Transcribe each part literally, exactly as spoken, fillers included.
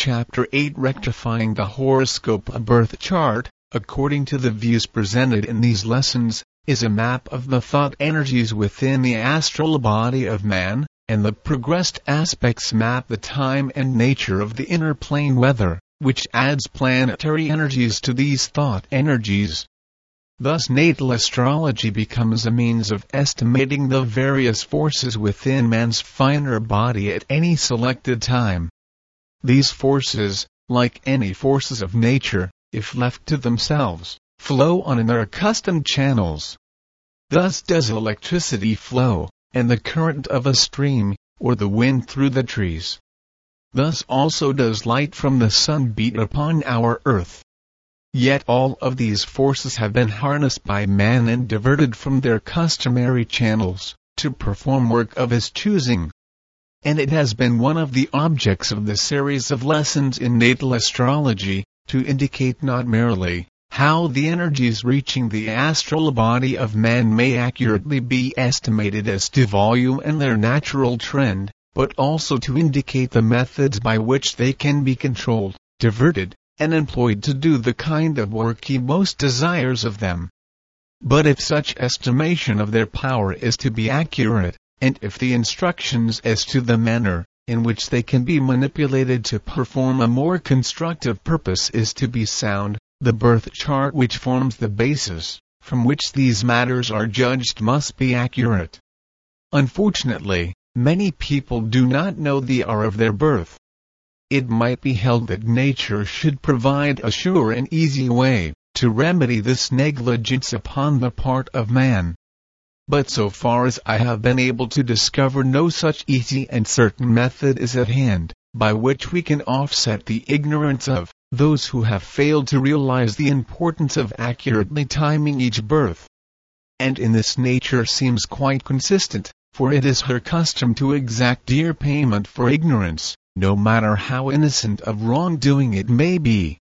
Chapter eight Rectifying the Horoscope. A birth chart, according to the views presented in these lessons, is a map of the thought energies within the astral body of man, and the progressed aspects map the time and nature of the inner plane weather, which adds planetary energies to these thought energies. Thus natal astrology becomes a means of estimating the various forces within man's finer body at any selected time. These forces, like any forces of nature, if left to themselves, flow on in their accustomed channels. Thus does electricity flow, and the current of a stream, or the wind through the trees. Thus also does light from the sun beat upon our earth. Yet all of these forces have been harnessed by man and diverted from their customary channels, to perform work of his choosing. And it has been one of the objects of the series of lessons in natal astrology, to indicate not merely how the energies reaching the astral body of man may accurately be estimated as to volume and their natural trend, but also to indicate the methods by which they can be controlled, diverted, and employed to do the kind of work he most desires of them. But if such estimation of their power is to be accurate, and if the instructions as to the manner in which they can be manipulated to perform a more constructive purpose is to be sound, the birth chart which forms the basis, from which these matters are judged, must be accurate. Unfortunately, many people do not know the hour of their birth. It might be held that nature should provide a sure and easy way to remedy this negligence upon the part of man. But so far as I have been able to discover, no such easy and certain method is at hand, by which we can offset the ignorance of those who have failed to realize the importance of accurately timing each birth. And in this nature seems quite consistent, for it is her custom to exact dear payment for ignorance, no matter how innocent of wrongdoing it may be.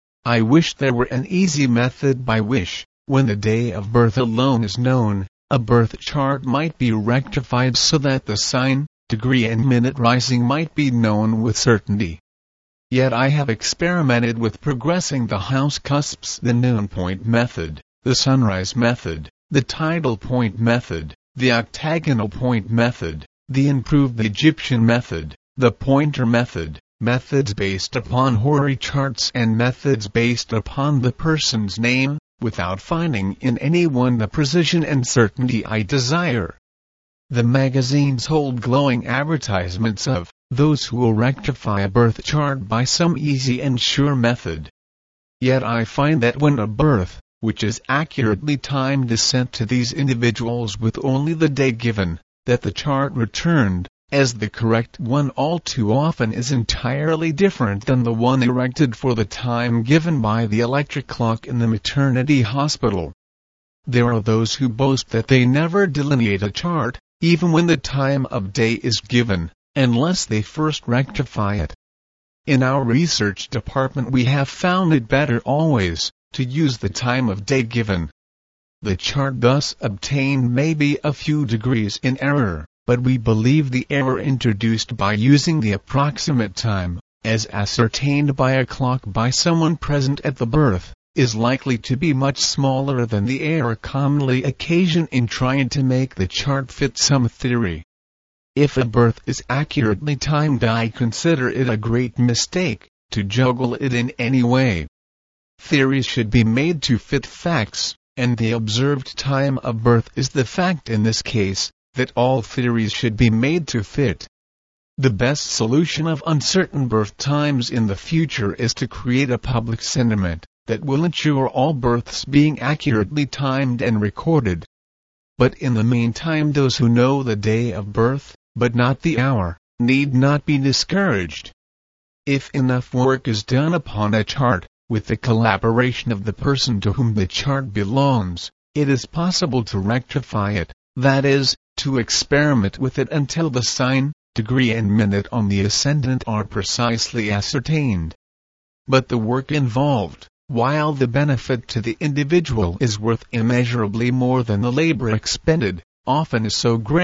I wish there were an easy method by which, when the day of birth alone is known, a birth chart might be rectified so that the sign, degree and minute rising might be known with certainty. Yet I have experimented with progressing the house cusps, the noon point method, the sunrise method, the tidal point method, the octagonal point method, the improved Egyptian method, the pointer method, methods based upon Hori charts and methods based upon the person's name, without finding in any one the precision and certainty I desire. The magazines hold glowing advertisements of those who will rectify a birth chart by some easy and sure method. Yet I find that when a birth, which is accurately timed, is sent to these individuals with only the day given, that the chart returned as the correct one all too often is entirely different than the one erected for the time given by the electric clock in the maternity hospital. There are those who boast that they never delineate a chart, even when the time of day is given, unless they first rectify it. In our research department we have found it better always to use the time of day given. The chart thus obtained may be a few degrees in error, but we believe the error introduced by using the approximate time, as ascertained by a clock by someone present at the birth, is likely to be much smaller than the error commonly occasioned in trying to make the chart fit some theory. If a birth is accurately timed, I consider it a great mistake to juggle it in any way. Theories should be made to fit facts, and the observed time of birth is the fact in this case, that all theories should be made to fit. The best solution of uncertain birth times in the future is to create a public sentiment that will ensure all births being accurately timed and recorded. But in the meantime, those who know the day of birth, but not the hour, need not be discouraged. If enough work is done upon a chart, with the collaboration of the person to whom the chart belongs, it is possible to rectify it, that is, to experiment with it until the sign, degree and minute on the ascendant are precisely ascertained. But the work involved, while the benefit to the individual is worth immeasurably more than the labor expended, often is so great,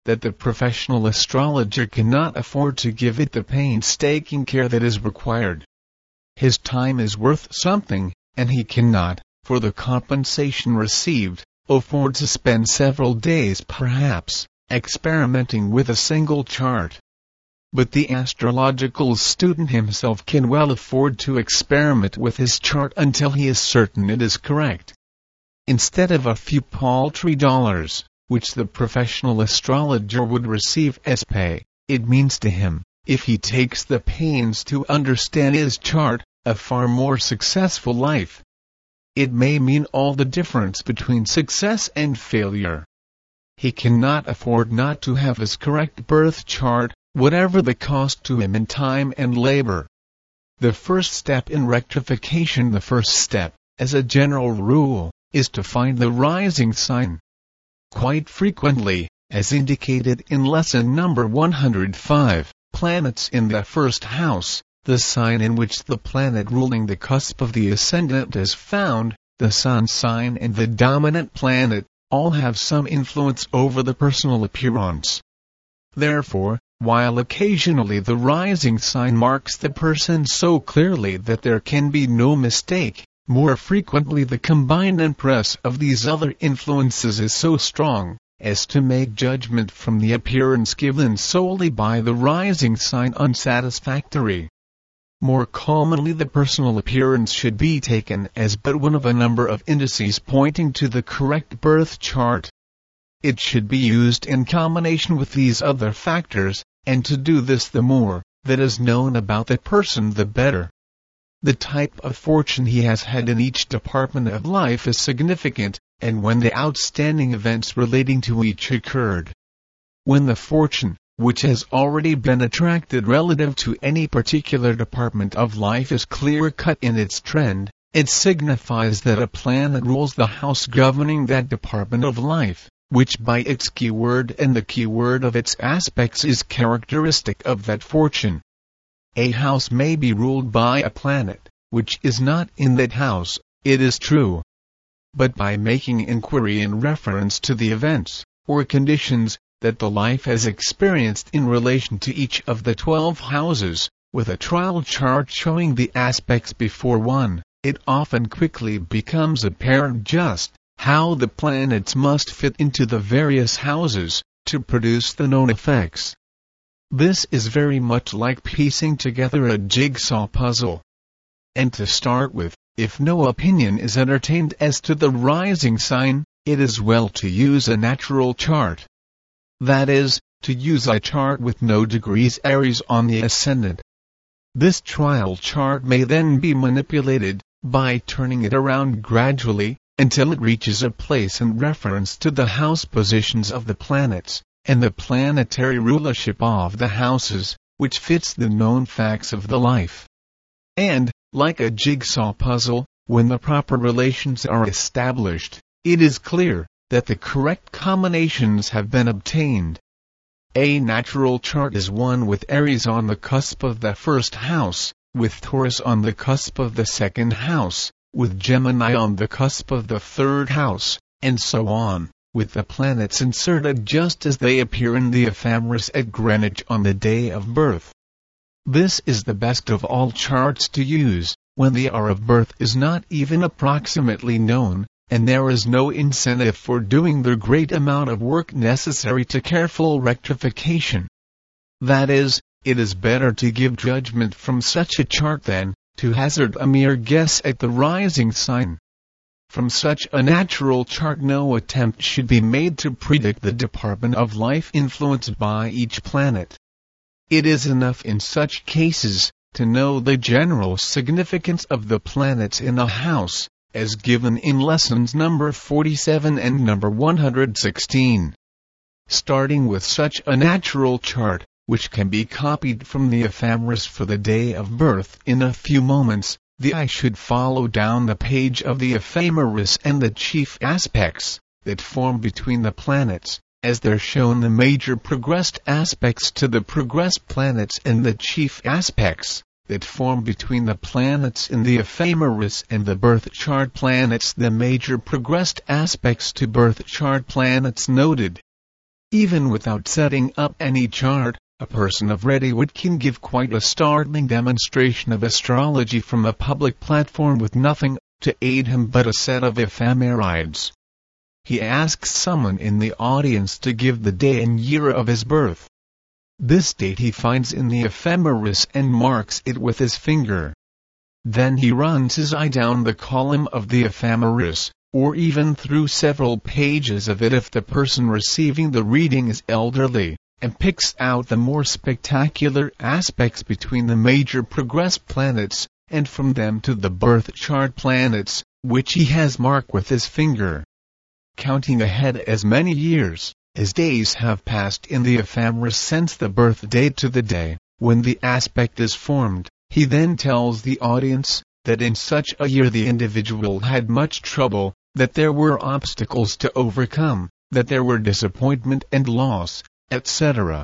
that the professional astrologer cannot afford to give it the painstaking care that is required. His time is worth something, and he cannot, for the compensation received, afford to spend several days perhaps, experimenting with a single chart. But the astrological student himself can well afford to experiment with his chart until he is certain it is correct. Instead of a few paltry dollars, which the professional astrologer would receive as pay, it means to him, if he takes the pains to understand his chart, a far more successful life. It may mean all the difference between success and failure. He cannot afford not to have his correct birth chart, whatever the cost to him in time and labor. The first step in rectification, the first step, as a general rule, is to find the rising sign. Quite frequently, as indicated in lesson number one hundred five, planets in the first house, the sign in which the planet ruling the cusp of the ascendant is found, the sun sign and the dominant planet, all have some influence over the personal appearance. Therefore, while occasionally the rising sign marks the person so clearly that there can be no mistake, more frequently the combined impress of these other influences is so strong, as to make judgment from the appearance given solely by the rising sign unsatisfactory. More commonly the personal appearance should be taken as but one of a number of indices pointing to the correct birth chart. It should be used in combination with these other factors, and to do this the more that is known about the person the better. The type of fortune he has had in each department of life is significant, and when the outstanding events relating to each occurred. When the fortune, which has already been attracted relative to any particular department of life, is clear-cut in its trend, it signifies that a planet rules the house governing that department of life, which by its keyword and the keyword of its aspects is characteristic of that fortune. A house may be ruled by a planet, which is not in that house, it is true. But by making inquiry in reference to the events, or conditions, that the life has experienced in relation to each of the twelve houses, with a trial chart showing the aspects before one, it often quickly becomes apparent just how the planets must fit into the various houses, to produce the known effects. This is very much like piecing together a jigsaw puzzle. And to start with, if no opinion is entertained as to the rising sign, it is well to use a natural chart. That is, to use a chart with no degrees Aries on the ascendant. This trial chart may then be manipulated, by turning it around gradually, until it reaches a place in reference to the house positions of the planets, and the planetary rulership of the houses, which fits the known facts of the life. And, like a jigsaw puzzle, when the proper relations are established, it is clear that the correct combinations have been obtained. A natural chart is one with Aries on the cusp of the first house, with Taurus on the cusp of the second house, with Gemini on the cusp of the third house, and so on, with the planets inserted just as they appear in the ephemeris at Greenwich on the day of birth. This is the best of all charts to use, when the hour of birth is not even approximately known, and there is no incentive for doing the great amount of work necessary to careful rectification. That is, it is better to give judgment from such a chart than to hazard a mere guess at the rising sign. From such a natural chart no attempt should be made to predict the department of life influenced by each planet. It is enough in such cases to know the general significance of the planets in a house, as given in lessons number forty-seven and number one hundred sixteen. Starting with such a natural chart, which can be copied from the ephemeris for the day of birth in a few moments, the eye should follow down the page of the ephemeris and the chief aspects that form between the planets, as there shown the major progressed aspects to the progressed planets and the chief aspects that form between the planets in the ephemeris and the birth chart planets, the major progressed aspects to birth chart planets noted. Even without setting up any chart, a person of ready wit can give quite a startling demonstration of astrology from a public platform with nothing to aid him but a set of ephemerides. He asks someone in the audience to give the day and year of his birth. This date he finds in the ephemeris and marks it with his finger. Then he runs his eye down the column of the ephemeris, or even through several pages of it if the person receiving the reading is elderly, and picks out the more spectacular aspects between the major progressed planets, and from them to the birth chart planets, which he has marked with his finger. Counting ahead as many years, as days have passed in the ephemeris since the birth date to the day when the aspect is formed, he then tells the audience that in such a year the individual had much trouble, that there were obstacles to overcome, that there were disappointment and loss, et cetera.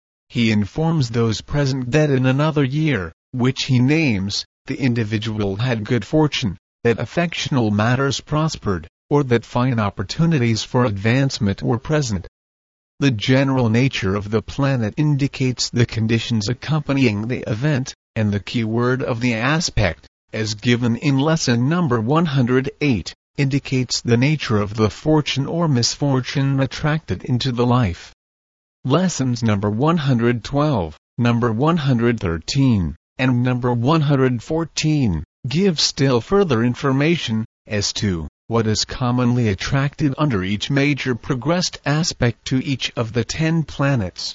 He informs those present that in another year, which he names, the individual had good fortune, that affectional matters prospered, or that fine opportunities for advancement were present. The general nature of the planet indicates the conditions accompanying the event, and the key word of the aspect, as given in lesson number one hundred eight, indicates the nature of the fortune or misfortune attracted into the life. Lessons number one hundred twelve, number one hundred thirteen, and number one hundred fourteen, give still further information as to what is commonly attracted under each major progressed aspect to each of the ten planets.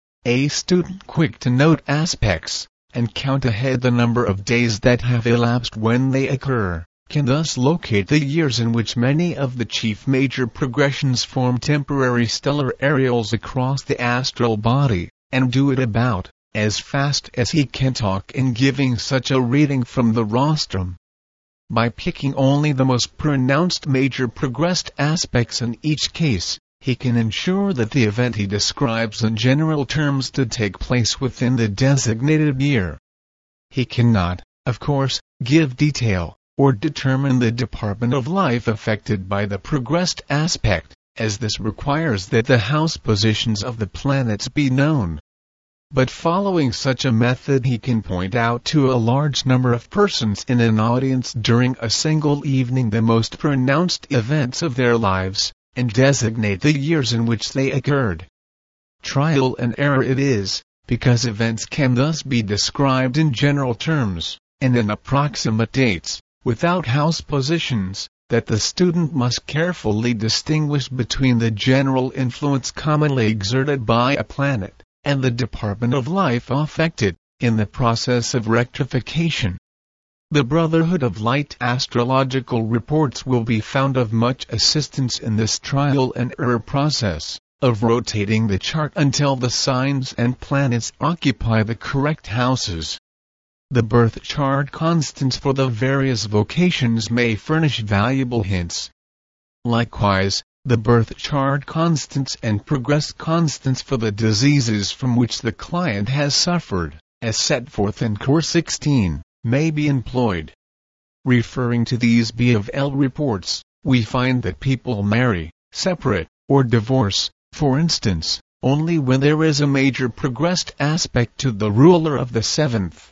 A student quick to note aspects, and count ahead the number of days that have elapsed when they occur, can thus locate the years in which many of the chief major progressions form temporary stellar areals across the astral body, and do it about as fast as he can talk in giving such a reading from the rostrum. By picking only the most pronounced major progressed aspects in each case, he can ensure that the event he describes in general terms to take place within the designated year. He cannot, of course, give detail, or determine the department of life affected by the progressed aspect, as this requires that the house positions of the planets be known. But following such a method he can point out to a large number of persons in an audience during a single evening the most pronounced events of their lives, and designate the years in which they occurred. Trial and error it is, because events can thus be described in general terms, and in approximate dates, without house positions, that the student must carefully distinguish between the general influence commonly exerted by a planet, and the department of life affected, in the process of rectification. The Brotherhood of Light astrological reports will be found of much assistance in this trial and error process, of rotating the chart until the signs and planets occupy the correct houses. The birth chart constants for the various vocations may furnish valuable hints. Likewise, the birth chart constants and progress constants for the diseases from which the client has suffered, as set forth in Course sixteen, may be employed. Referring to these B of L reports, we find that people marry, separate, or divorce, for instance, only when there is a major progressed aspect to the ruler of the seventh.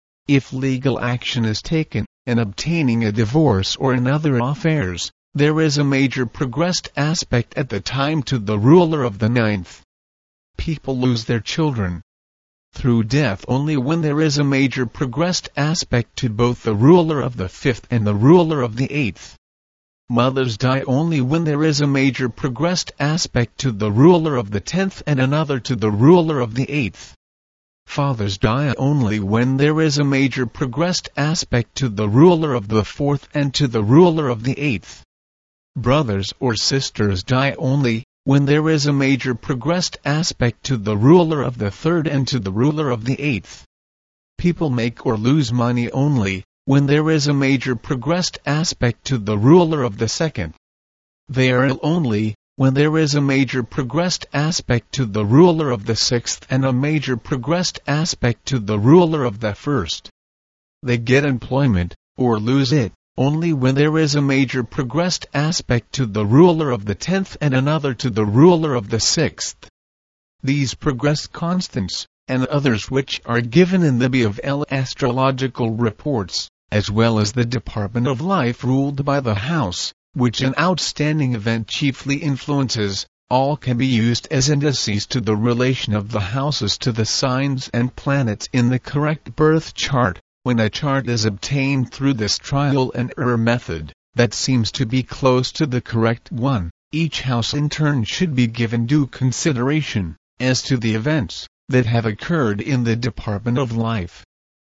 If legal action is taken, in obtaining a divorce or in other affairs, there is a major progressed aspect at the time to the ruler of the ninth. People lose their children through death only when there is a major progressed aspect to both the ruler of the fifth and the ruler of the eighth. Mothers die only when there is a major progressed aspect to the ruler of the tenth and another to the ruler of the eighth. Fathers die only when there is a major progressed aspect to the ruler of the fourth and to the ruler of the eighth. Brothers or sisters die only when there is a major progressed aspect to the ruler of the third and to the ruler of the eighth. People make or lose money only when there is a major progressed aspect to the ruler of the second. They are ill only when there is a major progressed aspect to the ruler of the sixth and a major progressed aspect to the ruler of the first. They get employment, or lose it, only when there is a major progressed aspect to the ruler of the tenth and another to the ruler of the sixth. These progressed constants, and others which are given in the B of L astrological reports, as well as the department of life ruled by the house, which an outstanding event chiefly influences, all can be used as indices to the relation of the houses to the signs and planets in the correct birth chart. When a chart is obtained through this trial and error method, that seems to be close to the correct one, each house in turn should be given due consideration, as to the events that have occurred in the department of life,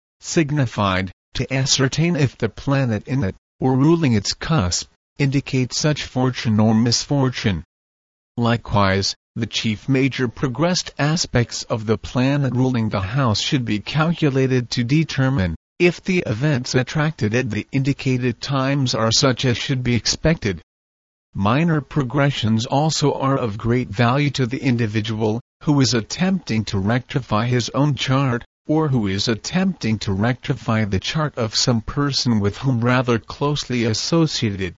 signified, to ascertain if the planet in it, or ruling its cusp, indicates such fortune or misfortune. Likewise, the chief major progressed aspects of the planet ruling the house should be calculated to determine if the events attracted at the indicated times are such as should be expected. Minor progressions also are of great value to the individual who is attempting to rectify his own chart, or who is attempting to rectify the chart of some person with whom rather closely associated.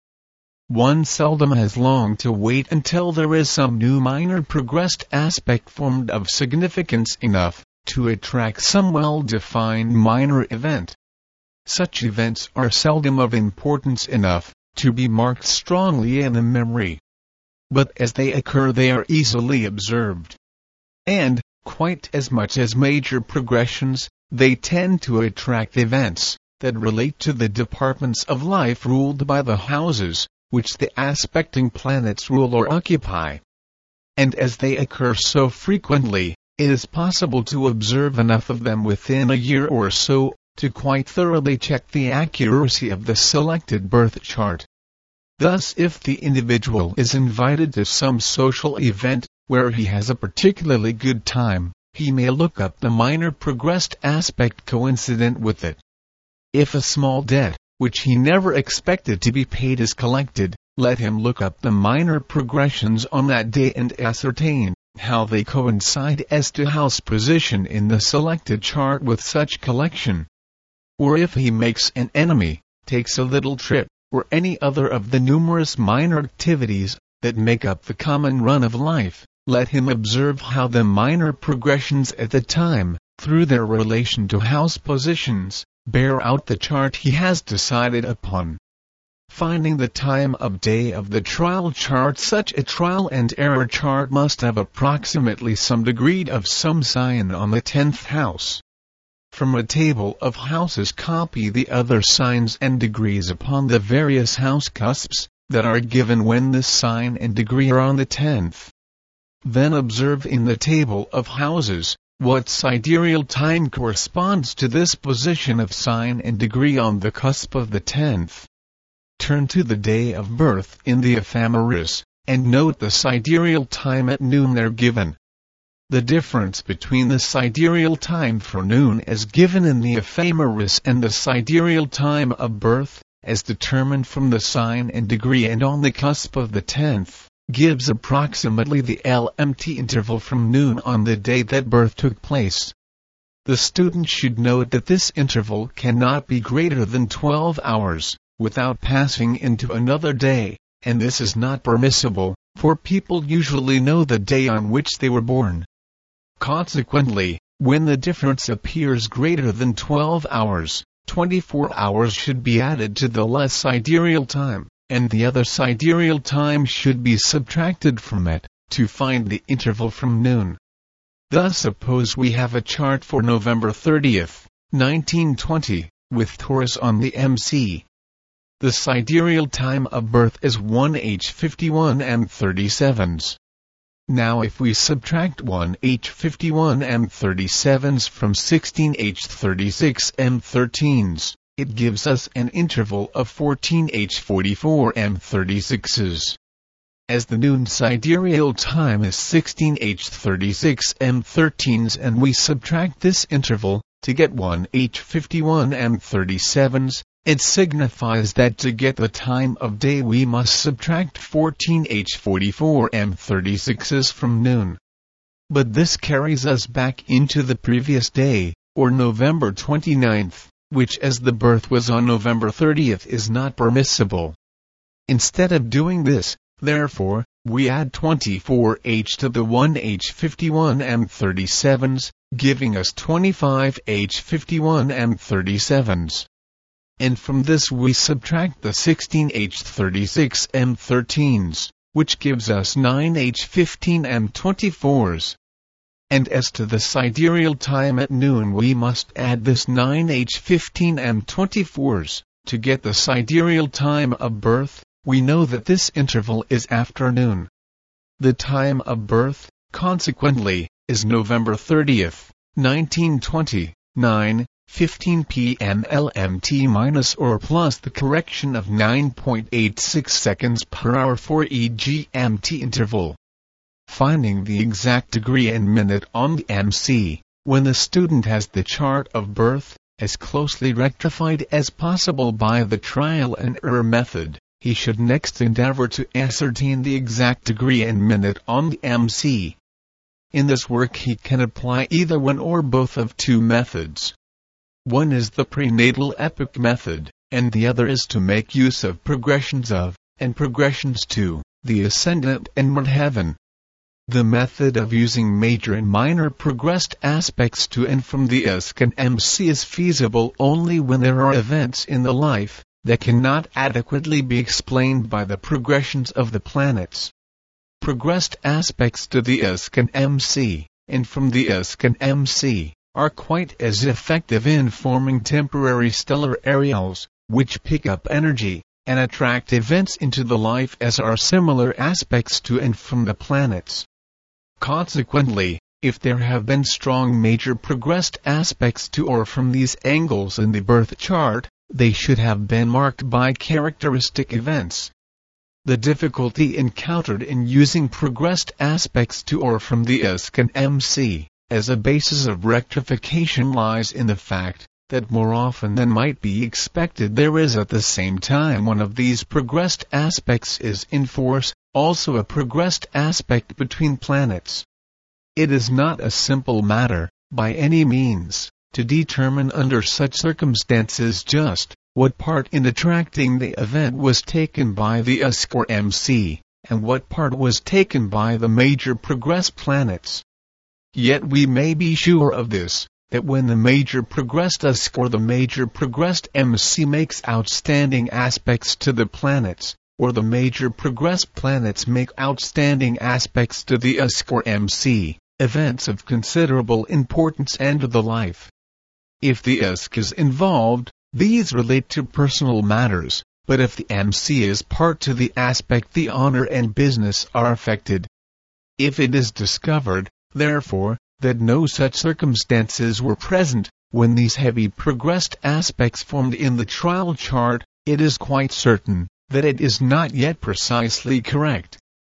One seldom has long to wait until there is some new minor progressed aspect formed of significance enough to attract some well-defined minor event. Such events are seldom of importance enough to be marked strongly in the memory. But as they occur, they are easily observed. And, quite as much as major progressions, they tend to attract events that relate to the departments of life ruled by the houses which the aspecting planets rule or occupy. And as they occur so frequently, it is possible to observe enough of them within a year or so to quite thoroughly check the accuracy of the selected birth chart. Thus, if the individual is invited to some social event where he has a particularly good time, he may look up the minor progressed aspect coincident with it. If a small debt, which he never expected to be paid, is collected, let him look up the minor progressions on that day and ascertain how they coincide as to house position in the selected chart with such collection. Or if he makes an enemy, takes a little trip, or any other of the numerous minor activities that make up the common run of life, let him observe how the minor progressions at the time, through their relation to house positions, bear out the chart he has decided upon. Finding the time of day of the trial chart, such a trial and error chart must have approximately some degree of some sign on the tenth house. From a table of houses, copy the other signs and degrees upon the various house cusps that are given when this sign and degree are on the tenth. Then observe in the table of houses what sidereal time corresponds to this position of sign and degree on the cusp of the tenth. Turn to the day of birth in the ephemeris, and note the sidereal time at noon there given. The difference between the sidereal time for noon as given in the ephemeris and the sidereal time of birth, as determined from the sign and degree and on the cusp of the tenth, gives approximately the L M T interval from noon on the day that birth took place. The student should note that this interval cannot be greater than twelve hours, without passing into another day, and this is not permissible, for people usually know the day on which they were born. Consequently, when the difference appears greater than twelve hours, twenty-four hours should be added to the less sidereal time, and the other sidereal time should be subtracted from it, to find the interval from noon. Thus suppose we have a chart for November thirtieth, nineteen twenty, with Taurus on the M C. The sidereal time of birth is one H fifty-one M thirty-sevens. Now if we subtract one H fifty-one M thirty-sevens from sixteen H thirty-six M thirteens, it gives us an interval of fourteen H forty-four M thirty-sixes. As the noon sidereal time is sixteen H thirty-six M thirteens and we subtract this interval, to get one H fifty-one M thirty-sevens, it signifies that to get the time of day we must subtract fourteen H forty-four M thirty-sixes from noon. But this carries us back into the previous day, or November twenty-ninth, which as the birth was on November thirtieth is not permissible. Instead of doing this, therefore, we add twenty-four H to the one H fifty-one M thirty-sevens, giving us twenty-five H fifty-one M thirty-sevens. And from this we subtract the sixteen H thirty-six M thirteens, which gives us nine H fifteen M twenty-fours. And as to the sidereal time at noon, we must add this nine H fifteen M twenty-fours, to get the sidereal time of birth. We know that this interval is afternoon. The time of birth, consequently, is November thirtieth, nineteen twenty, nine fifteen p m L M T minus or plus the correction of nine point eight six seconds per hour for each G M T interval. Finding the exact degree and minute on the M C, when the student has the chart of birth, as closely rectified as possible by the trial and error method, he should next endeavor to ascertain the exact degree and minute on the M C. In this work he can apply either one or both of two methods. One is the prenatal epoch method, and the other is to make use of progressions of, and progressions to, the ascendant and midheaven. The method of using major and minor progressed aspects to and from the I S K and M C is feasible only when there are events in the life that cannot adequately be explained by the progressions of the planets. Progressed aspects to the I S K and M C, and from the I S K and M C, are quite as effective in forming temporary stellar areoles, which pick up energy and attract events into the life as are similar aspects to and from the planets. Consequently, if there have been strong major progressed aspects to or from these angles in the birth chart, they should have been marked by characteristic events. The difficulty encountered in using progressed aspects to or from the I S K and M C as a basis of rectification lies in the fact that more often than might be expected there is at the same time one of these progressed aspects is in force, also a progressed aspect between planets. It is not a simple matter, by any means, to determine under such circumstances just what part in attracting the event was taken by the I S K or M C, and what part was taken by the major progressed planets. Yet we may be sure of this, that when the major progressed I S K or the major progressed M C makes outstanding aspects to the planets, or the major progressed planets make outstanding aspects to the I S K or M C, events of considerable importance enter the life. If the I S K is involved, these relate to personal matters, but if the M C is part to the aspect, the honor and business are affected. If it is discovered, therefore, that no such circumstances were present, when these heavy progressed aspects formed in the trial chart, it is quite certain that it is not yet precisely correct.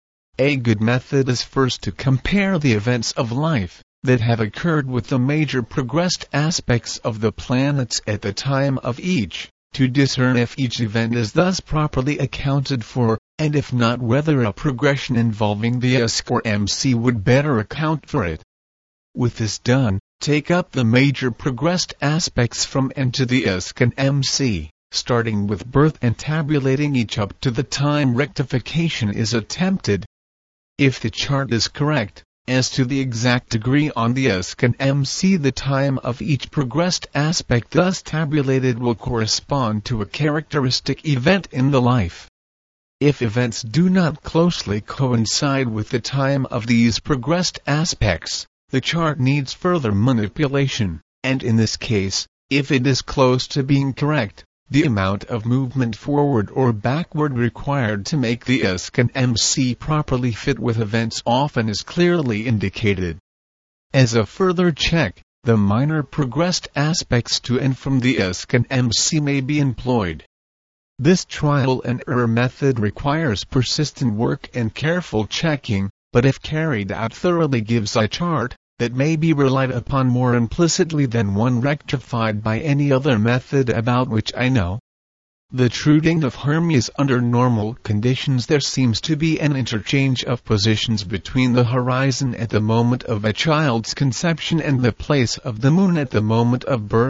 A good method is first to compare the events of life that have occurred with the major progressed aspects of the planets at the time of each, to discern if each event is thus properly accounted for, and if not, whether a progression involving the I S K or M C would better account for it. With this done, take up the major progressed aspects from and to the I S K and M C, starting with birth and tabulating each up to the time rectification is attempted. If the chart is correct, as to the exact degree on the I S K and M C, the time of each progressed aspect thus tabulated will correspond to a characteristic event in the life. If events do not closely coincide with the time of these progressed aspects, the chart needs further manipulation, and in this case, if it is close to being correct, the amount of movement forward or backward required to make the I S K and M C properly fit with events often is clearly indicated. As a further check, the minor progressed aspects to and from the I S K and M C may be employed. This trial and error method requires persistent work and careful checking, but if carried out thoroughly gives a chart that may be relied upon more implicitly than one rectified by any other method about which I know. The true ding of Hermes under normal conditions, there seems to be an interchange of positions between the horizon at the moment of a child's conception and the place of the moon at the moment of birth,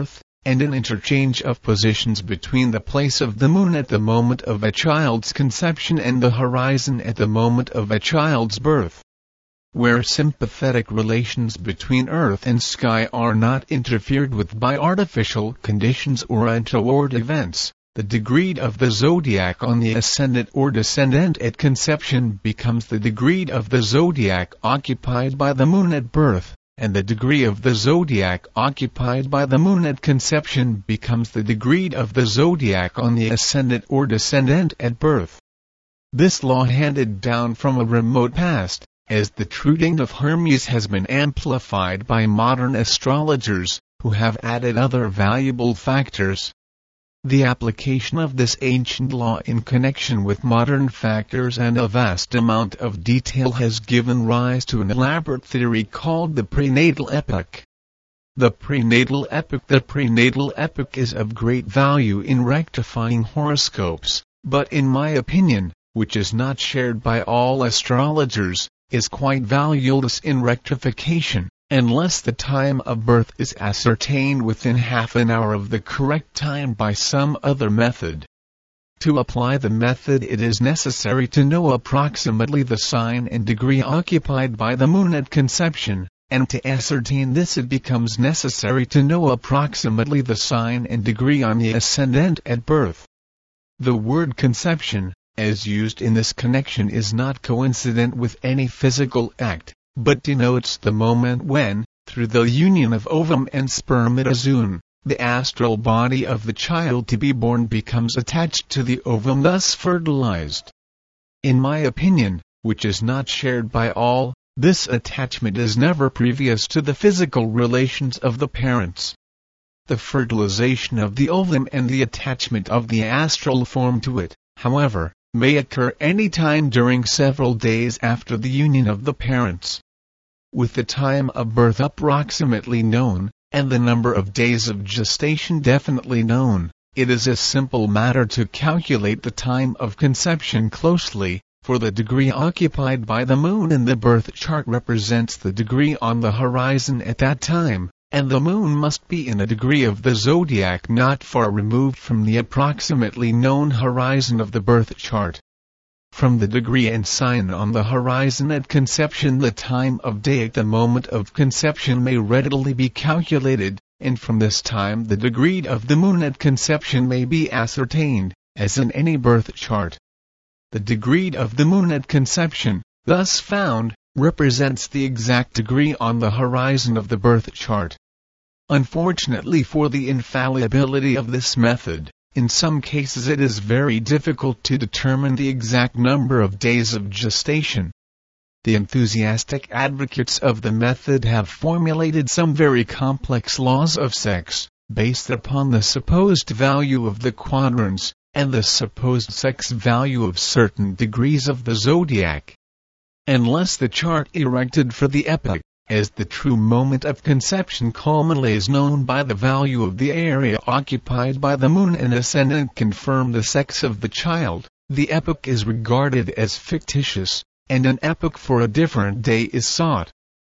and an interchange of positions between the place of the moon at the moment of a child's conception and the horizon at the moment of a child's birth. Where sympathetic relations between earth and sky are not interfered with by artificial conditions or untoward events, the degree of the zodiac on the ascendant or descendant at conception becomes the degree of the zodiac occupied by the moon at birth, and the degree of the zodiac occupied by the moon at conception becomes the degree of the zodiac on the ascendant or descendant at birth. This law handed down from a remote past, as the truthing of Hermes has been amplified by modern astrologers, who have added other valuable factors. The application of this ancient law in connection with modern factors and a vast amount of detail has given rise to an elaborate theory called the prenatal epoch. The prenatal epoch The prenatal epoch is of great value in rectifying horoscopes, but in my opinion, which is not shared by all astrologers, is quite valueless in rectification, unless the time of birth is ascertained within half an hour of the correct time by some other method. To apply the method, it is necessary to know approximately the sign and degree occupied by the moon at conception, and to ascertain this it becomes necessary to know approximately the sign and degree on the ascendant at birth. The word conception, as used in this connection, is not coincident with any physical act, but denotes the moment when, through the union of ovum and spermatozoon, the astral body of the child to be born becomes attached to the ovum, thus fertilized. In my opinion, which is not shared by all, this attachment is never previous to the physical relations of the parents. The fertilization of the ovum and the attachment of the astral form to it, however, may occur any time during several days after the union of the parents. With the time of birth approximately known, and the number of days of gestation definitely known, it is a simple matter to calculate the time of conception closely, for the degree occupied by the moon in the birth chart represents the degree on the horizon at that time, and the moon must be in a degree of the zodiac not far removed from the approximately known horizon of the birth chart. From the degree and sign on the horizon at conception, the time of day at the moment of conception may readily be calculated, and from this time the degree of the moon at conception may be ascertained, as in any birth chart. The degree of the moon at conception, thus found, represents the exact degree on the horizon of the birth chart. Unfortunately for the infallibility of this method, in some cases it is very difficult to determine the exact number of days of gestation. The enthusiastic advocates of the method have formulated some very complex laws of sex, based upon the supposed value of the quadrants, and the supposed sex value of certain degrees of the zodiac. Unless the chart erected for the epoch, as the true moment of conception commonly is known by the value of the area occupied by the moon and ascendant, confirm the sex of the child, the epoch is regarded as fictitious, and an epoch for a different day is sought.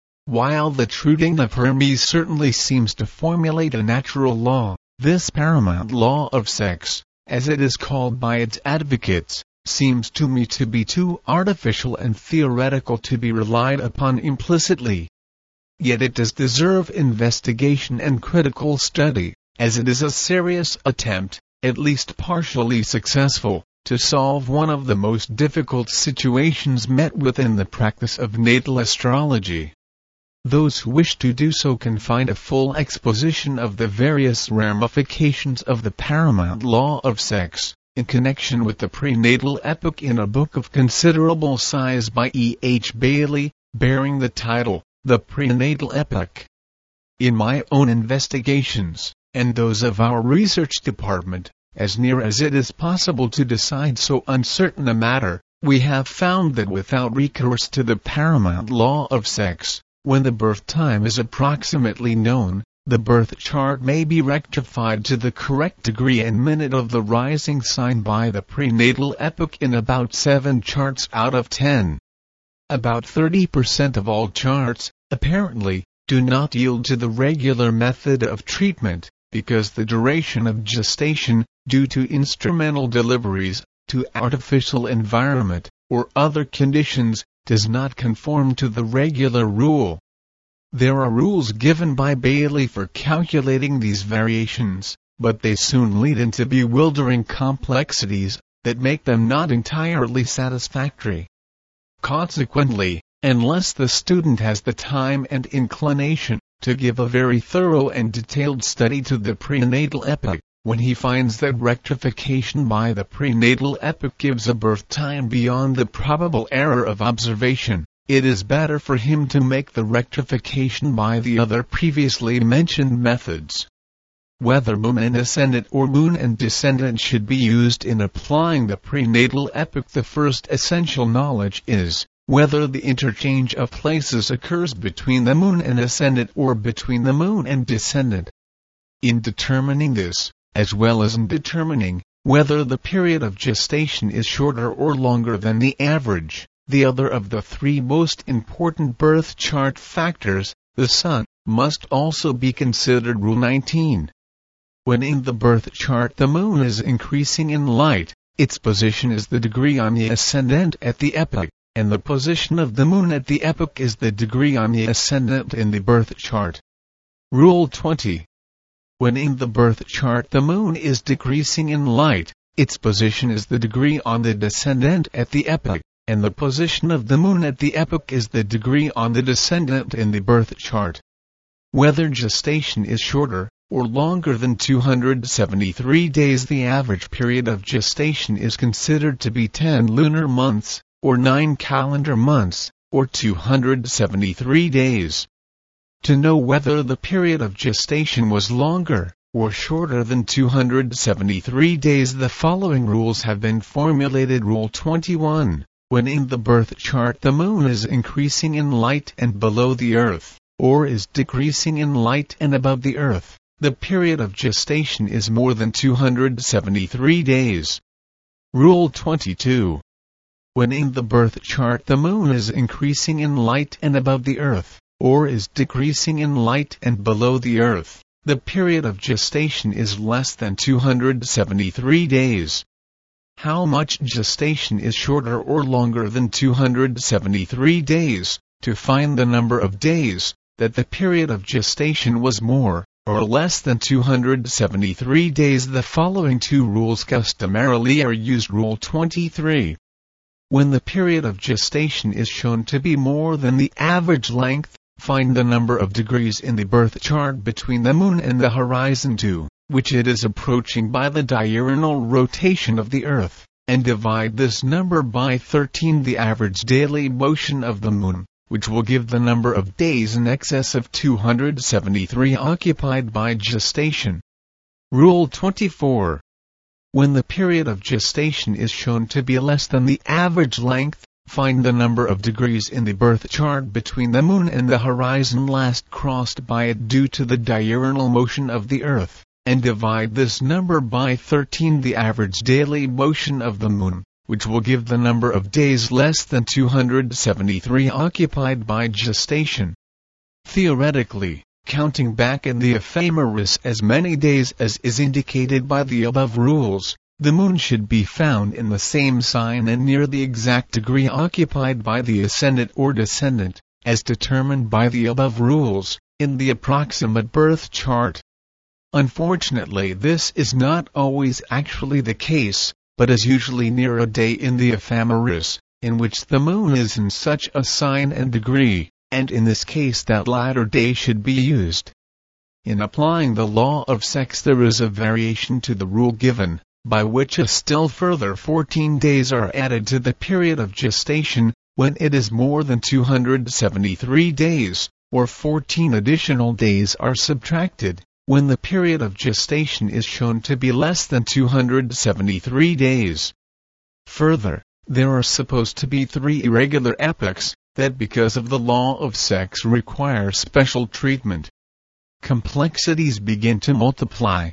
While the truthing of Hermes certainly seems to formulate a natural law, this paramount law of sex, as it is called by its advocates, seems to me to be too artificial and theoretical to be relied upon implicitly. Yet it does deserve investigation and critical study, as it is a serious attempt, at least partially successful, to solve one of the most difficult situations met with in the practice of natal astrology. Those who wish to do so can find a full exposition of the various ramifications of the paramount law of sex, in connection with the prenatal epoch, in a book of considerable size by E. H. Bailey, bearing the title, The Prenatal Epoch. In my own investigations, and those of our research department, as near as it is possible to decide so uncertain a matter, we have found that without recourse to the paramount law of sex, when the birth time is approximately known, the birth chart may be rectified to the correct degree and minute of the rising sign by the prenatal epoch in about seven charts out of ten. About thirty percent of all charts, apparently, do not yield to the regular method of treatment, because the duration of gestation, due to instrumental deliveries, to artificial environment, or other conditions, does not conform to the regular rule. There are rules given by Bailey for calculating these variations, but they soon lead into bewildering complexities that make them not entirely satisfactory. Consequently, unless the student has the time and inclination to give a very thorough and detailed study to the prenatal epoch, when he finds that rectification by the prenatal epoch gives a birth time beyond the probable error of observation, it is better for him to make the rectification by the other previously mentioned methods. Whether moon and ascendant or moon and descendant should be used in applying the prenatal epoch, the first essential knowledge is whether the interchange of places occurs between the moon and ascendant or between the moon and descendant. In determining this, as well as in determining whether the period of gestation is shorter or longer than the average, the other of the three most important birth chart factors, the sun, must also be considered. Rule nineteen. When in the birth chart the moon is increasing in light, its position is the degree on the ascendant at the epoch, and the position of the moon at the epoch is the degree on the ascendant in the birth chart. Rule twenty. When in the birth chart the moon is decreasing in light, its position is the degree on the descendant at the epoch, and the position of the moon at the epoch is the degree on the descendant in the birth chart. Whether gestation is shorter or longer than two hundred seventy-three days, the average period of gestation is considered to be ten lunar months, or nine calendar months, or two hundred seventy-three days. To know whether the period of gestation was longer or shorter than two hundred seventy-three days, the following rules have been formulated. Rule twenty-one. When in the birth chart the moon is increasing in light and below the earth, or is decreasing in light and above the earth, the period of gestation is more than two hundred seventy-three days. Rule twenty-two. When in the birth chart the moon is increasing in light and above the earth, or is decreasing in light and below the earth, the period of gestation is less than two hundred seventy-three days. How much gestation is shorter or longer than two hundred seventy-three days? To find the number of days that the period of gestation was more or less than two hundred seventy-three days, the following two rules customarily are used. Rule twenty-three. When the period of gestation is shown to be more than the average length, find the number of degrees in the birth chart between the moon and the horizon to which it is approaching by the diurnal rotation of the earth, and divide this number by thirteen, the average daily motion of the moon, which will give the number of days in excess of two hundred seventy-three occupied by gestation. Rule twenty-four. When the period of gestation is shown to be less than the average length, find the number of degrees in the birth chart between the moon and the horizon last crossed by it due to the diurnal motion of the earth, and divide this number by thirteen, the average daily motion of the moon, which will give the number of days less than two hundred seventy-three occupied by gestation. Theoretically, counting back in the ephemeris as many days as is indicated by the above rules, the moon should be found in the same sign and near the exact degree occupied by the ascendant or descendant, as determined by the above rules, in the approximate birth chart. Unfortunately, this is not always actually the case, but is usually near a day in the ephemeris, in which the moon is in such a sign and degree, and in this case that latter day should be used. In applying the law of sex, there is a variation to the rule given, by which a still further fourteen days are added to the period of gestation, when it is more than two hundred seventy-three days, or fourteen additional days are subtracted, when the period of gestation is shown to be less than two hundred seventy-three days. Further, there are supposed to be three irregular epochs, that because of the law of sex require special treatment. Complexities begin to multiply.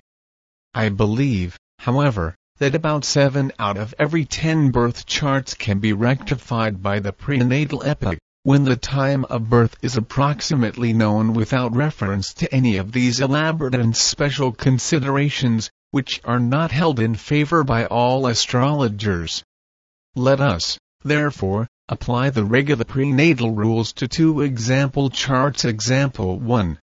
I believe, however, that about seven out of every ten birth charts can be rectified by the prenatal epoch, When the time of birth is approximately known without reference to any of these elaborate and special considerations, which are not held in favor by all astrologers. Let us, therefore, apply the regular prenatal rules to two example charts. Example one.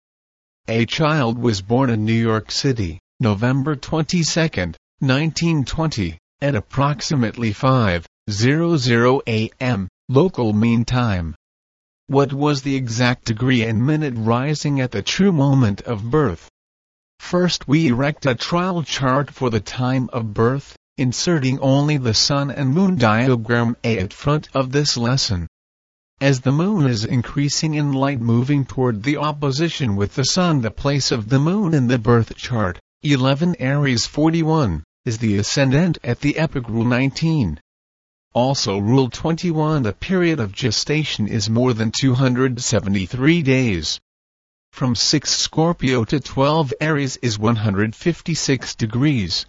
A child was born in New York City, November twenty-second, nineteen twenty, at approximately five hundred a m, local mean time. What was the exact degree and minute rising at the true moment of birth? First we erect a trial chart for the time of birth, inserting only the Sun and Moon diagram A at front of this lesson. As the Moon is increasing in light moving toward the opposition with the Sun, the place of the Moon in the birth chart, eleven Aries forty-one, is the ascendant at the epoch rule nineteen. Also rule twenty-one, the period of gestation is more than two hundred seventy-three days. From six Scorpio to twelve Aries is one hundred fifty-six degrees.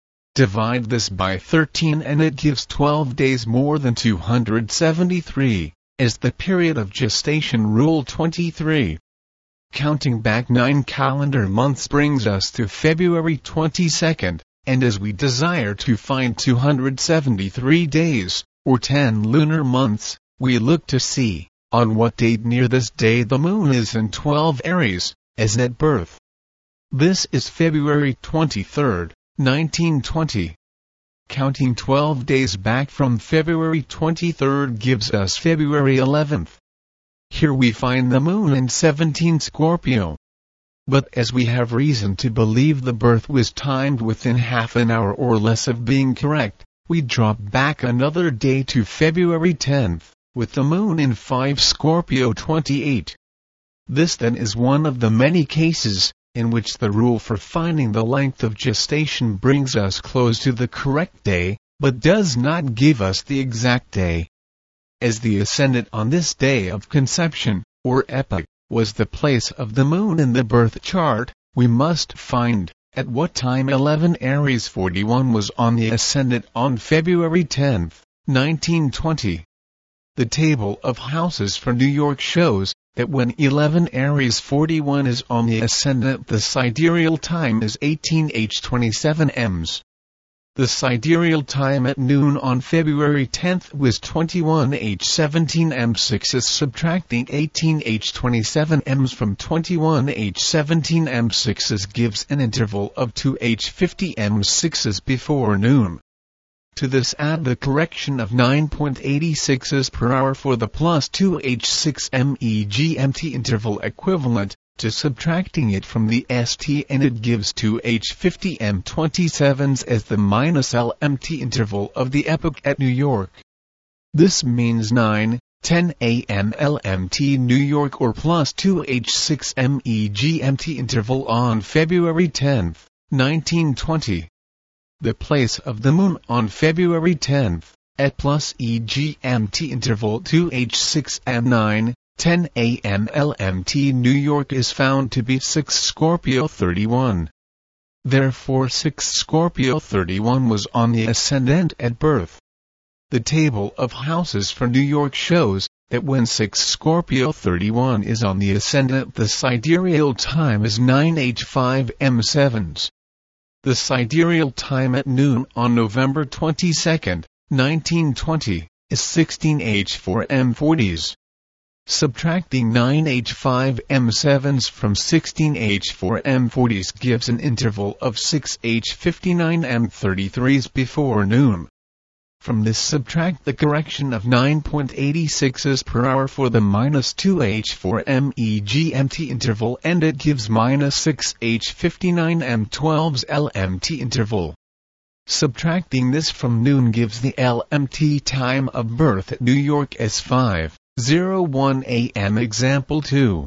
Divide this by thirteen and it gives twelve days more than two hundred seventy-three, as the period of gestation. Rule twenty-three. Counting back nine calendar months brings us to February twenty-second, and as we desire to find two hundred seventy-three days, or ten lunar months, we look to see, on what date near this day the Moon is in twelve Aries, as at birth. This is February twenty-third, nineteen twenty. Counting twelve days back from February twenty-third gives us February eleventh. Here we find the Moon in seventeen Scorpio. But as we have reason to believe the birth was timed within half an hour or less of being correct, we drop back another day to February tenth, with the Moon in five Scorpio twenty-eight. This then is one of the many cases in which the rule for finding the length of gestation brings us close to the correct day, but does not give us the exact day. As the ascendant on this day of conception, or epoch, was the place of the Moon in the birth chart, we must find at what time eleven Aries forty-one was on the ascendant on February tenth, nineteen twenty. The table of houses for New York shows that when eleven Aries forty-one is on the ascendant, the sidereal time is eighteen H twenty-seven ems. The sidereal time at noon on February tenth was twenty-one H seventeen M six. Subtracting eighteen H twenty-seven ems from twenty-one H seventeen M six gives an interval of two H fifty M six before noon. To this add the correction of nine point eight six per hour for the plus two H six M E G M T interval equivalent to subtracting it from the S T, and it gives two H fifty M twenty-sevens as the minus L M T interval of the epoch at New York. This means nine ten A M L M T New York or plus two H six M E G M T interval on February tenth, nineteen twenty. The place of the Moon on February tenth, at plus E G M T interval two H six M nine ten A M L M T New York is found to be six Scorpio thirty-one. Therefore six Scorpio thirty-one was on the ascendant at birth. The table of houses for New York shows that when six Scorpio thirty-one is on the ascendant, the sidereal time is nine H five M sevens. The sidereal time at noon on November twenty-second, nineteen twenty, is sixteen H four M forties. Subtracting nine H five M sevens from sixteen H four M forties gives an interval of six H fifty-nine M thirty-threes before noon. From this subtract the correction of nine point eight six per hour for the minus two H four M E G M T interval, and it gives minus six H fifty-nine M twelves L M T interval. Subtracting this from noon gives the L M T time of birth at New York as five oh one A M. Example two.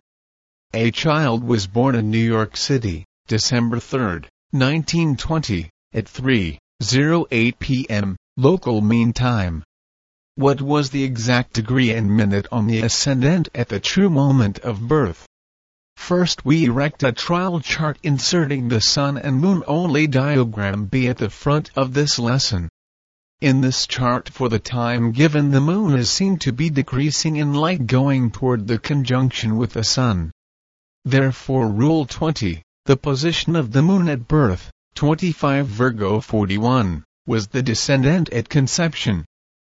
A child was born in New York City, December third, nineteen twenty, at three oh eight P M local mean time. What was the exact degree and minute on the ascendant at the true moment of birth? First we erect a trial chart inserting the Sun and Moon only diagram B at the front of this lesson. In this chart for the time given, the moon is seen to be decreasing in light going toward the conjunction with the sun. Therefore Rule twenty, the position of the moon at birth, twenty-five Virgo forty-one, was the descendant at conception.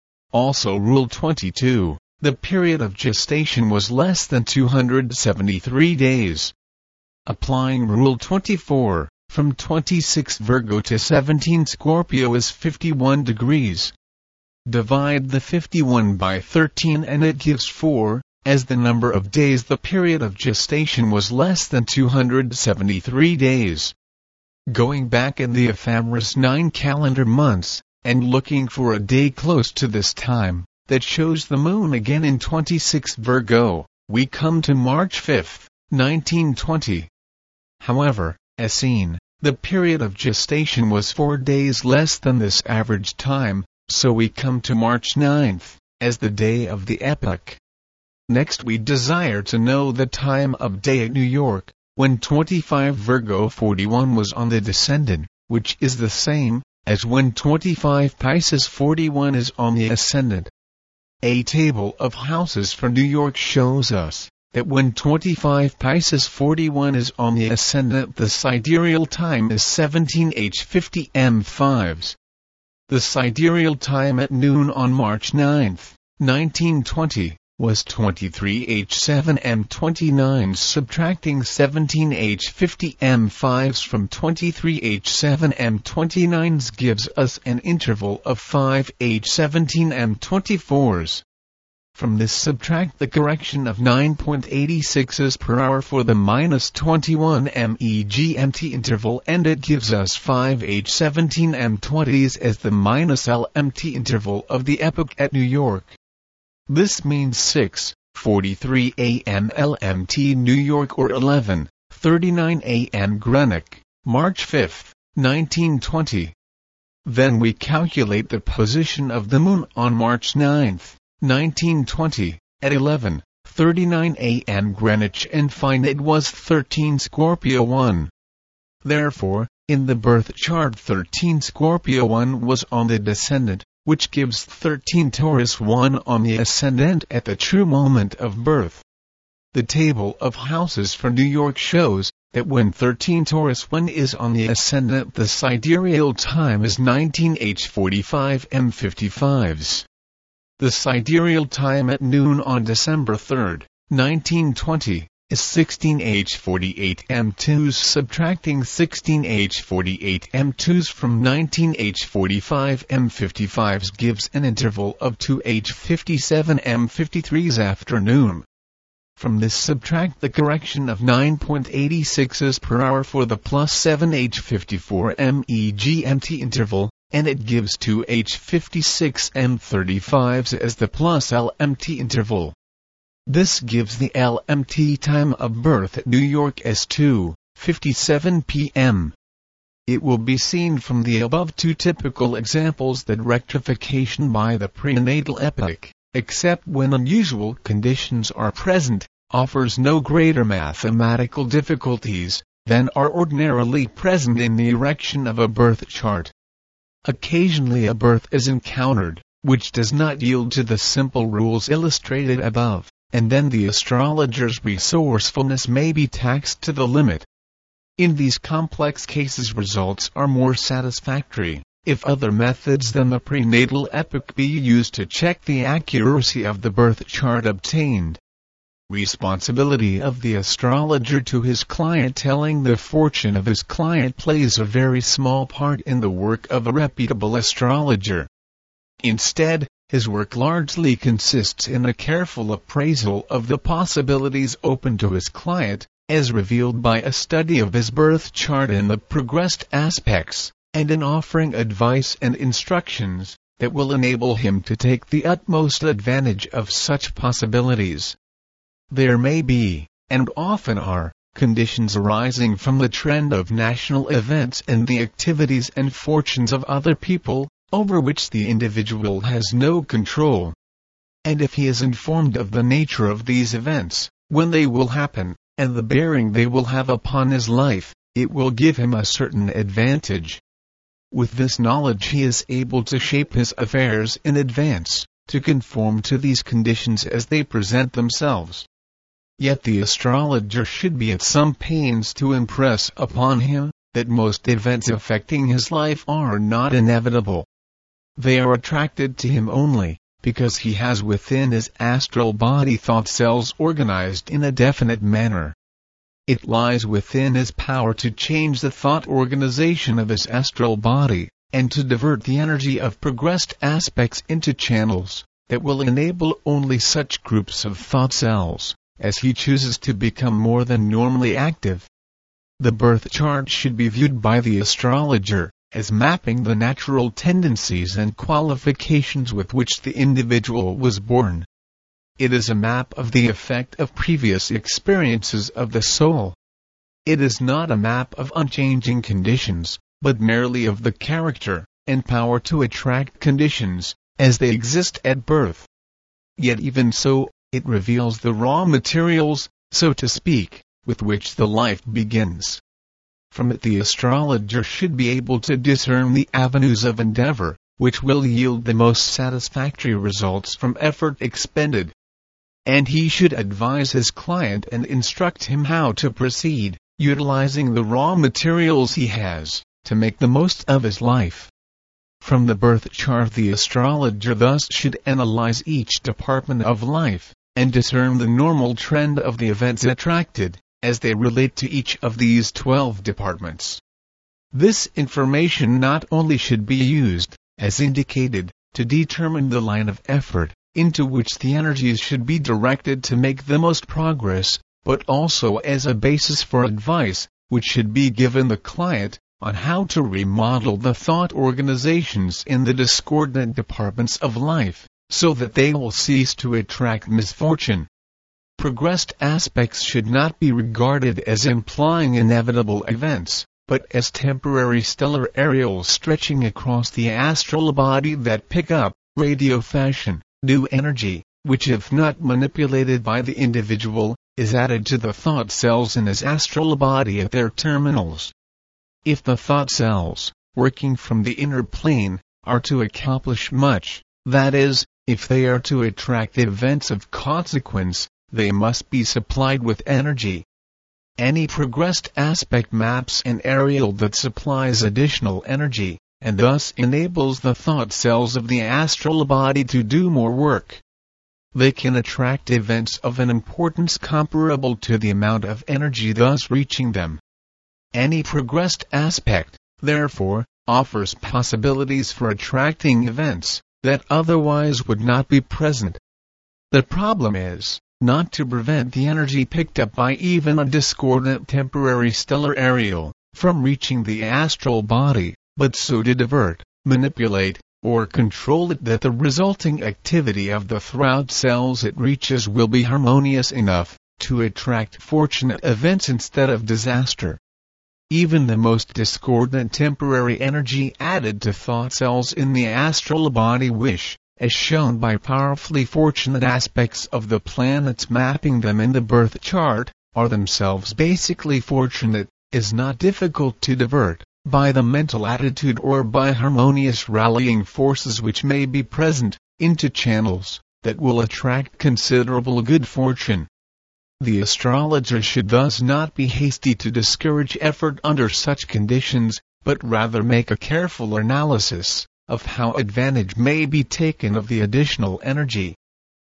Also Rule twenty-two, the period of gestation was less than two hundred seventy-three days. Applying Rule twenty-four, from twenty-six Virgo to seventeen Scorpio is fifty-one degrees. Divide the fifty-one by thirteen and it gives four, as the number of days the period of gestation was less than two hundred seventy-three days. Going back in the ephemeris nine calendar months, and looking for a day close to this time, that shows the moon again in twenty-six Virgo, we come to March fifth, nineteen twenty. However, as seen, the period of gestation was four days less than this average time, so we come to March ninth, as the day of the epoch. Next we desire to know the time of day at New York, when twenty-five Virgo forty-one was on the descendant, which is the same as when twenty-five Pisces forty-one is on the ascendant. A table of houses for New York shows us that when twenty-five Pisces forty-one is on the ascendant, the sidereal time is seventeen H fifty M fives. The sidereal time at noon on March ninth, nineteen twenty, was twenty-three H seven M twenty-nine. Subtracting seventeen H fifty M fives from twenty-three H seven M twenty-nines gives us an interval of five H seventeen M twenty-fours. From this subtract the correction of nine point eight six per hour for the minus twenty-one M E G M T interval, and it gives us five H seventeen M twenties as the minus L M T interval of the epoch at New York. This means six forty-three A M L M T New York or eleven thirty-nine A M Greenwich, March fifth, nineteen twenty. Then we calculate the position of the moon on March ninth, nineteen twenty, at eleven thirty-nine A M Greenwich and find it was thirteen Scorpio one. Therefore, in the birth chart thirteen Scorpio one was on the descendant, which gives thirteen Taurus one on the ascendant at the true moment of birth. The table of houses for New York shows that when thirteen Taurus one is on the ascendant, the sidereal time is nineteen H forty-five M fifty-fives. The sidereal time at noon on December third, nineteen twenty, is sixteen H forty-eight M twos. Subtracting sixteen H forty-eight M twos from nineteen H forty-five M fifty-fives gives an interval of two H fifty-seven M fifty-threes afternoon. From this subtract the correction of nine point eight six per hour for the plus seven H fifty-four M E G M T interval, and it gives two H fifty-six M thirty-fives as the plus L M T interval. This gives the L M T time of birth at New York as two fifty-seven P M It will be seen from the above two typical examples that rectification by the prenatal epoch, except when unusual conditions are present, offers no greater mathematical difficulties than are ordinarily present in the erection of a birth chart. Occasionally a birth is encountered, which does not yield to the simple rules illustrated above, and then the astrologer's resourcefulness may be taxed to the limit. In these complex cases results are more satisfactory if other methods than the prenatal epoch be used to check the accuracy of the birth chart obtained. Responsibility of the astrologer to his client. Telling the fortune of his client plays a very small part in the work of a reputable astrologer. Instead, his work largely consists in a careful appraisal of the possibilities open to his client, as revealed by a study of his birth chart and the progressed aspects, and in offering advice and instructions that will enable him to take the utmost advantage of such possibilities. There may be, and often are, conditions arising from the trend of national events and the activities and fortunes of other people, over which the individual has no control. And if he is informed of the nature of these events, when they will happen, and the bearing they will have upon his life, it will give him a certain advantage. With this knowledge he is able to shape his affairs in advance, to conform to these conditions as they present themselves. Yet the astrologer should be at some pains to impress upon him that most events affecting his life are not inevitable. They are attracted to him only because he has within his astral body thought cells organized in a definite manner. It lies within his power to change the thought organization of his astral body, and to divert the energy of progressed aspects into channels that will enable only such groups of thought cells as he chooses to become more than normally active. The birth chart should be viewed by the astrologer as mapping the natural tendencies and qualifications with which the individual was born. It is a map of the effect of previous experiences of the soul. It is not a map of unchanging conditions, but merely of the character and power to attract conditions as they exist at birth. Yet even so, it reveals the raw materials, so to speak, with which the life begins. From it the astrologer should be able to discern the avenues of endeavor, which will yield the most satisfactory results from effort expended. And he should advise his client and instruct him how to proceed, utilizing the raw materials he has, to make the most of his life. From the birth chart the astrologer thus should analyze each department of life, and discern the normal trend of the events attracted, as they relate to each of these twelve departments. This information not only should be used, as indicated, to determine the line of effort into which the energies should be directed to make the most progress, but also as a basis for advice, which should be given the client, on how to remodel the thought organizations in the discordant departments of life, so that they will cease to attract misfortune. Progressed aspects should not be regarded as implying inevitable events, but as temporary stellar areoles stretching across the astral body that pick up, radio fashion, new energy, which if not manipulated by the individual, is added to the thought cells in his astral body at their terminals. If the thought cells, working from the inner plane, are to accomplish much, that is, if they are to attract events of consequence, they must be supplied with energy. Any progressed aspect maps an areole that supplies additional energy, and thus enables the thought cells of the astral body to do more work. They can attract events of an importance comparable to the amount of energy thus reaching them. Any progressed aspect, therefore, offers possibilities for attracting events that otherwise would not be present. The problem is not to prevent the energy picked up by even a discordant temporary stellar areole from reaching the astral body, but so to divert, manipulate, or control it that the resulting activity of the throat cells it reaches will be harmonious enough to attract fortunate events instead of disaster. Even the most discordant temporary energy added to thought cells in the astral body wish, as shown by powerfully fortunate aspects of the planets mapping them in the birth chart, are themselves basically fortunate, is not difficult to divert, by the mental attitude or by harmonious rallying forces which may be present, into channels that will attract considerable good fortune. The astrologer should thus not be hasty to discourage effort under such conditions, but rather make a careful analysis of how advantage may be taken of the additional energy.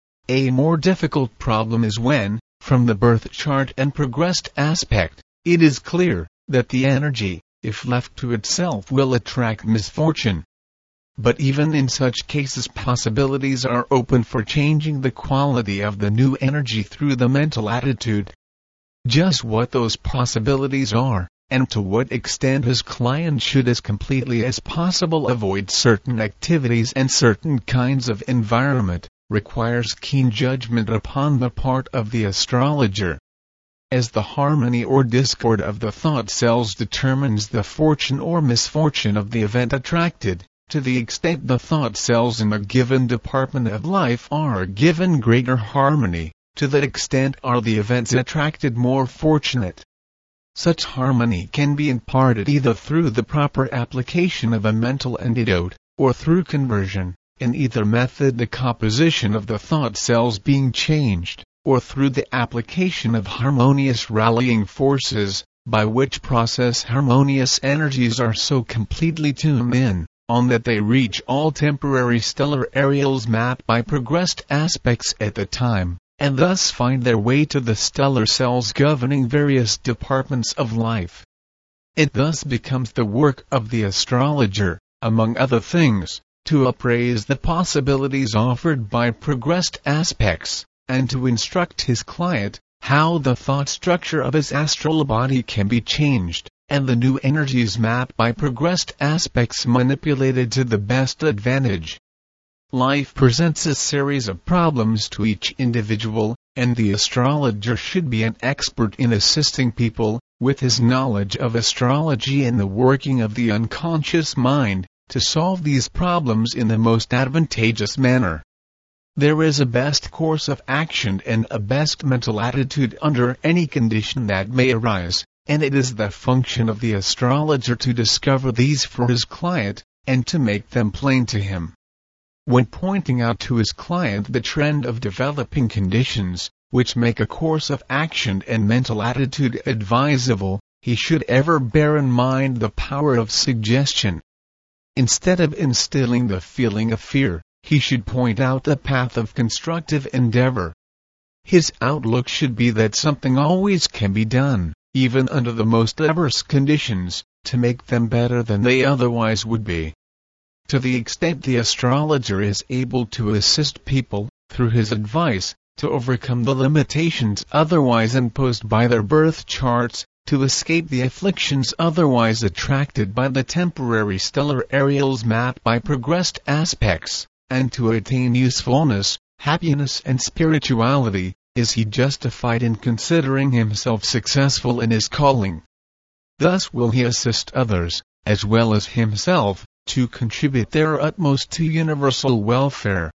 A more difficult problem is when, from the birth chart and progressed aspect, it is clear that the energy, if left to itself, will attract misfortune. But even in such cases possibilities are open for changing the quality of the new energy through the mental attitude. Just what those possibilities are, and to what extent his client should as completely as possible avoid certain activities and certain kinds of environment, requires keen judgment upon the part of the astrologer. As the harmony or discord of the thought cells determines the fortune or misfortune of the event attracted, to the extent the thought cells in a given department of life are given greater harmony, to that extent are the events attracted more fortunate. Such harmony can be imparted either through the proper application of a mental antidote, or through conversion, in either method the composition of the thought cells being changed, or through the application of harmonious rallying forces, by which process harmonious energies are so completely tuned in, on that they reach all temporary stellar areals mapped by progressed aspects at the time, and thus find their way to the stellar cells governing various departments of life. It thus becomes the work of the astrologer, among other things, to appraise the possibilities offered by progressed aspects, and to instruct his client how the thought structure of his astral body can be changed, and the new energies mapped by progressed aspects manipulated to the best advantage. Life presents a series of problems to each individual, and the astrologer should be an expert in assisting people, with his knowledge of astrology and the working of the unconscious mind, to solve these problems in the most advantageous manner. There is a best course of action and a best mental attitude under any condition that may arise, and it is the function of the astrologer to discover these for his client, and to make them plain to him. When pointing out to his client the trend of developing conditions, which make a course of action and mental attitude advisable, he should ever bear in mind the power of suggestion. Instead of instilling the feeling of fear, he should point out the path of constructive endeavor. His outlook should be that something always can be done, even under the most adverse conditions, to make them better than they otherwise would be. To the extent the astrologer is able to assist people, through his advice, to overcome the limitations otherwise imposed by their birth charts, to escape the afflictions otherwise attracted by the temporary stellar areals mapped by progressed aspects, and to attain usefulness, happiness and spirituality, is he justified in considering himself successful in his calling. Thus will he assist others, as well as himself, to contribute their utmost to universal welfare.